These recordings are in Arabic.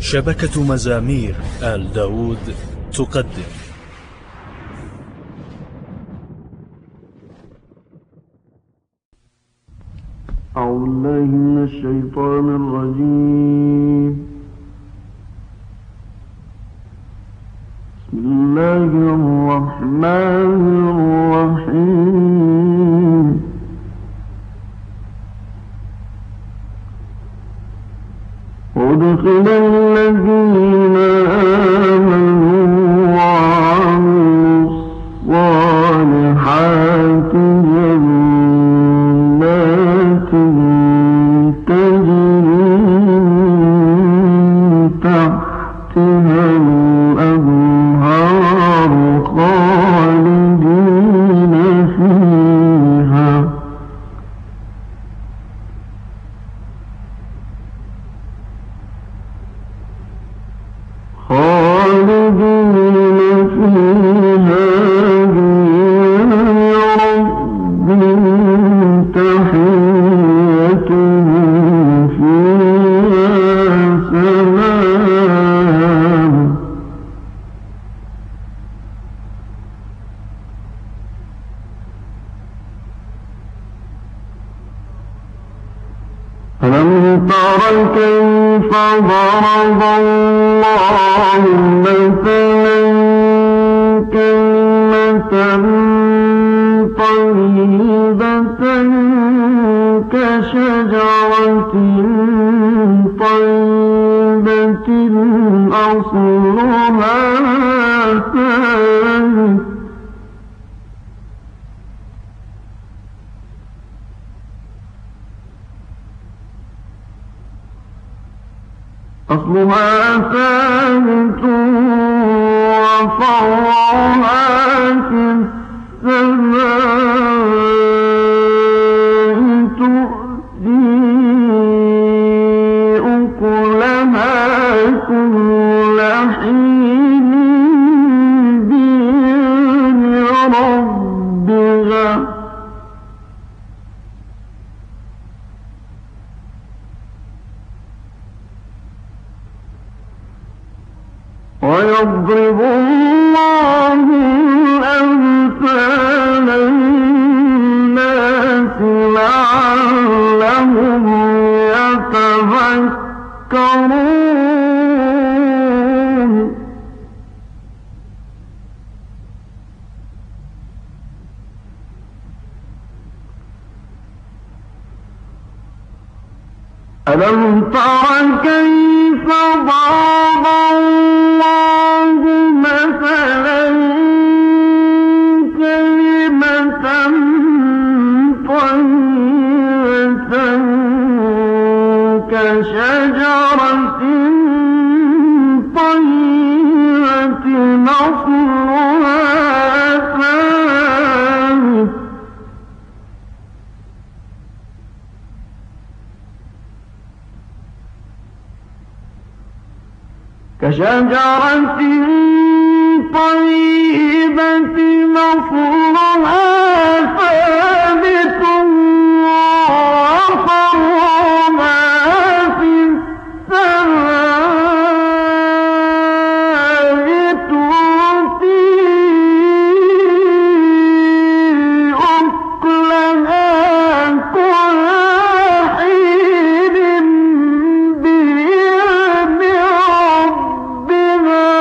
شبكة مزامير آل داود تقدم. أعوذ بالله من الشيطان الرجيم. بسم الله الرحمن الرحيم. أدخل الذين آمنوا وعملوا الصالحات جنات تجري من تحتها الأنهار خالدين فيها ألم تر كيف ضرب الله مثلا كلمة طيبة كشجرة طيبة أصلها ثابت وفرعها في السماء تؤتي أكلها كل حين بإذن ربها ويضرب الله الأمثال للناس لعلهم يتذكرون. ألم تر كيف ضرب الله مثلا كلمة طيبة كشجرة طيبة أصلها ثابت كشجرة طيبة أصلها ثابت وفرعها في السماء تؤتي أكلها كل حين بإذن ربها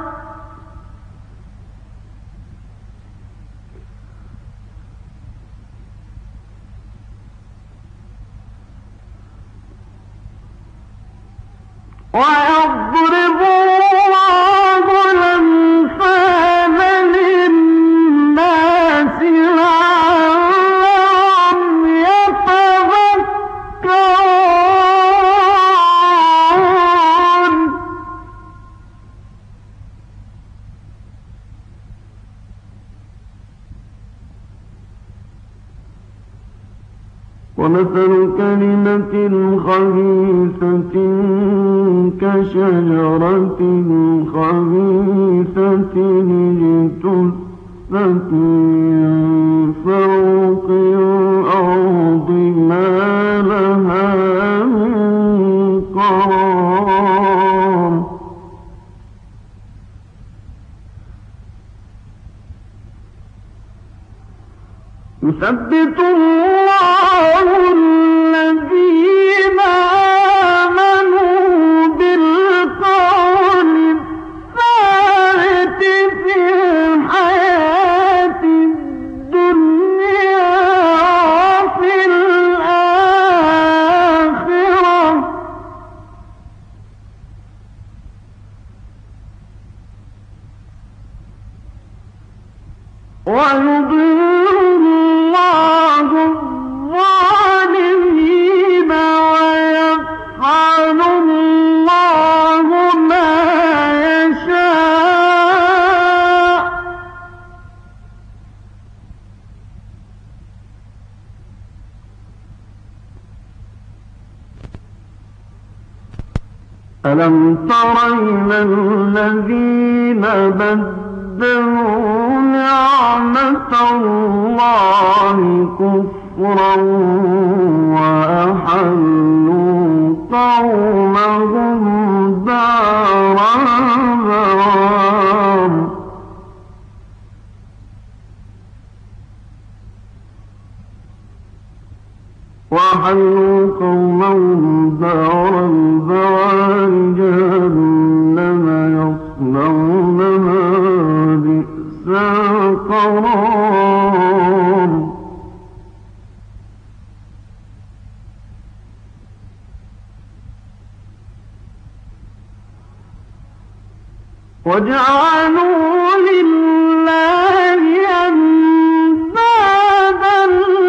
ويضرب الله الأمثال للناس لعلهم يتذكرون. ومثل كلمة خبيثة كشجرة خبيثة اجتثت من فوق الأرض ما لها من قرار. يثبت الله الذين آمنوا بالقول الثابت في الحياة الدنيا وفي الآخرة ويضل الله الظالمين ويفعل الله ما يشاء ألم تر إلى الذين بدلوا نعمة الله كفرا وأحلوا قومهم دار البوار جهنم يصلونها بئس القرار وجعلوا لله أندادا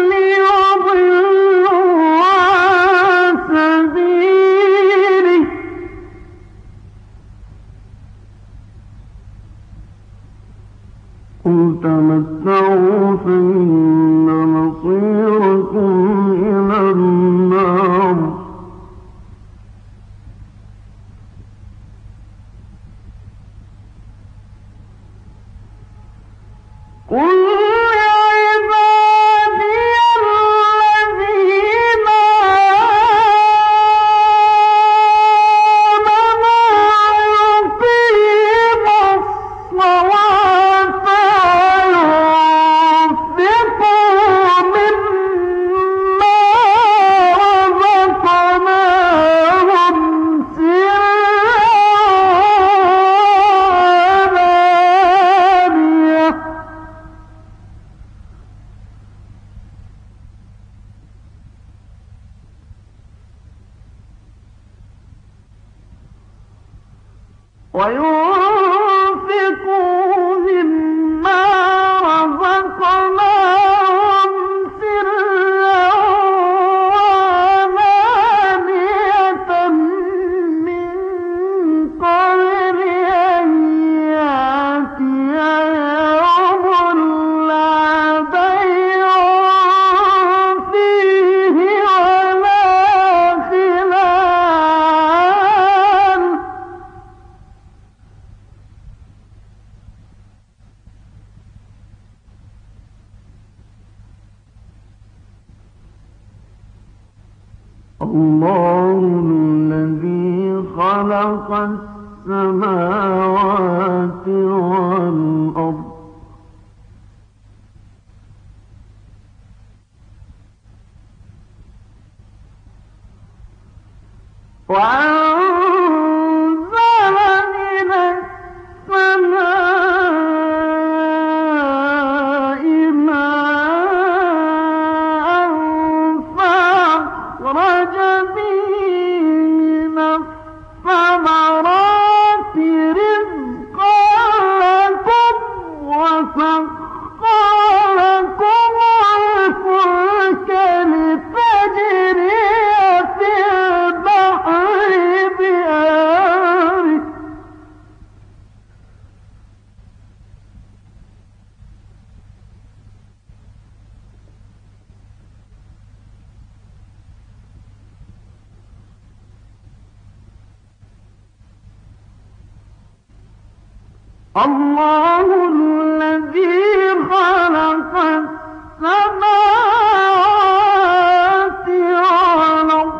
ليضلوا عن سبيله قل تمتعوا فإن مصيركم إلى النار قل يا عبادي الذين آمنوا يقيموا الصلاة وينفقوا مما رزقناهم سرا وعلانية من قبل أن يأتي يوم لا بيع فيه ولا خلال الله الذي خلق السماوات والأرض وأنزل من السماء ماء فأخرج به من الثمرات رزقا لكم وسخر لكم الفلك لتجري في البحر بأمره الله الذي خلق السماوات والأرض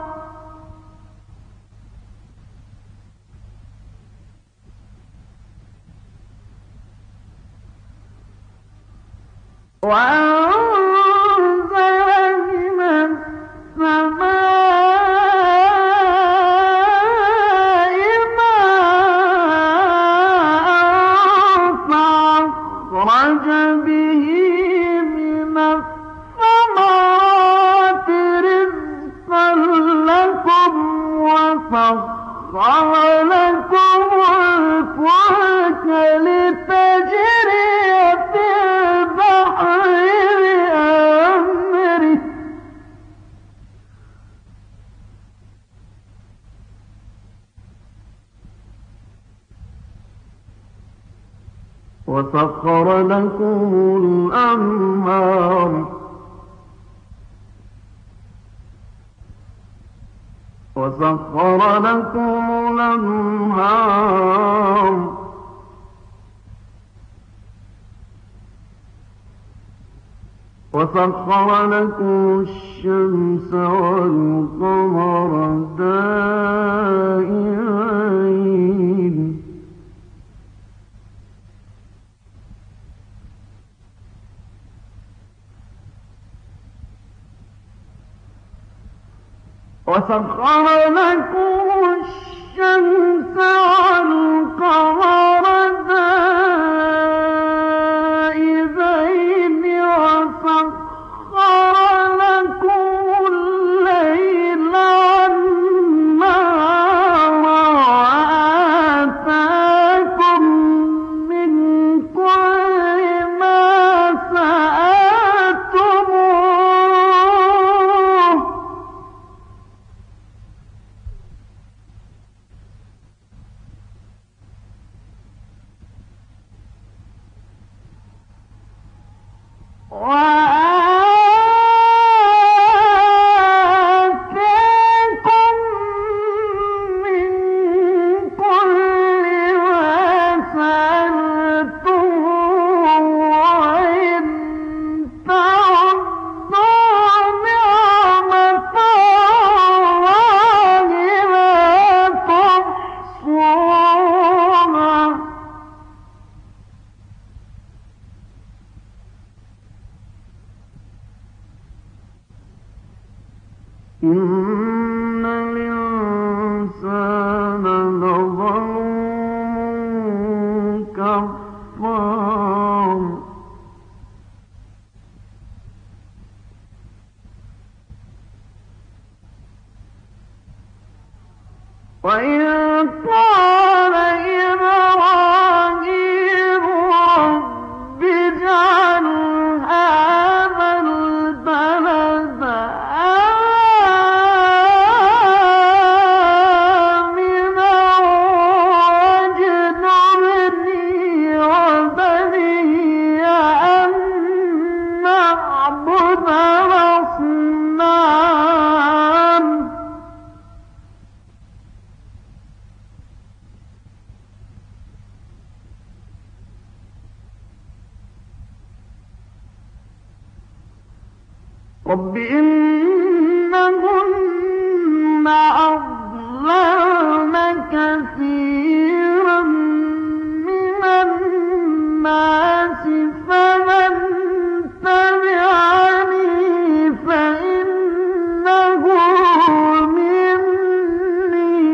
وأنزل وسخر لكم الفلك لتجري في البحر بأمره وسخر لكم الأنهار وسخر لكم الأنهار وسخر لكم الشمس والقمر دائبين وسخر لكم الشمس والقمر دائبين وسخر لكم الليل والنهار وآتاكم من كل ما سألتموه وآتاكم من كل ما سألتموه وإن تعدوا نعمة الله لا تحصوها إن الإنسان لظلوم كفار وإذ قال إبراهيم رب اجعل هذا البلد آمنا واجنبني وبني أن نعبد الأصنام رب إنهن أضللن كثيرا من الناس فمن تبعني فإنه مني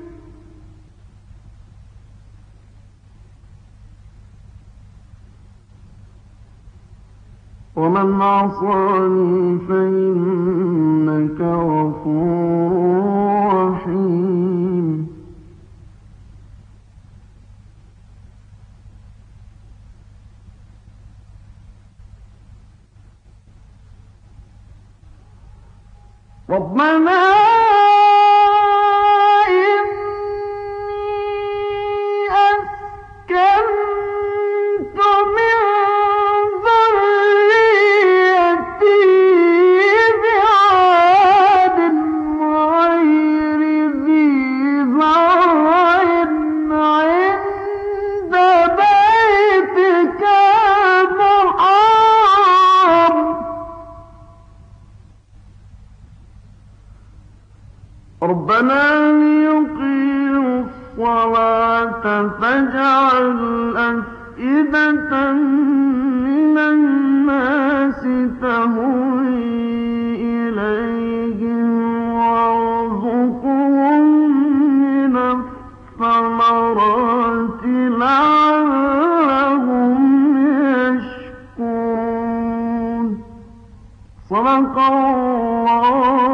ومن عصاني فإنك غفور رحيم ربنا إني أسكنت من ذريتي بعاد غير ذي زرع عند بيتك المحرم ربنا ليقيموا الصلاة فاجعل أفئدة من الناس تهوي إليهم وارزقهم من الثمرات لعلهم يشكرون صدق الله